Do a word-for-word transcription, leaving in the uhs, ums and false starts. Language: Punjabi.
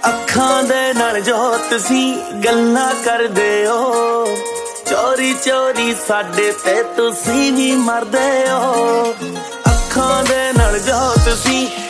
ਅੱਖਾਂ ਦੇ ਨਾਲ ਜੋ ਤੁਸੀਂ ਗੱਲਾਂ ਕਰਦੇ ਹੋ, ਚੋਰੀ ਚੋਰੀ ਸਾਡੇ ਤੇ ਤੁਸੀਂ ਵੀ ਮਰਦੇ ਹੋ। ਅੱਖਾਂ ਦੇ ਨਾਲ ਜੋ ਤੁਸੀਂ